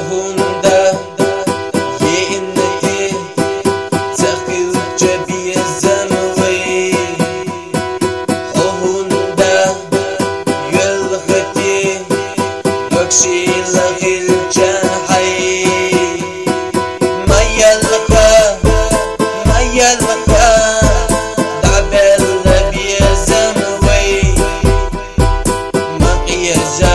هوندا يئنتي تخيل جبي الزموي هوندا يلغتي يكشي لغي الجاحي ما يلقى دعبل لبي الزموي ما قيجا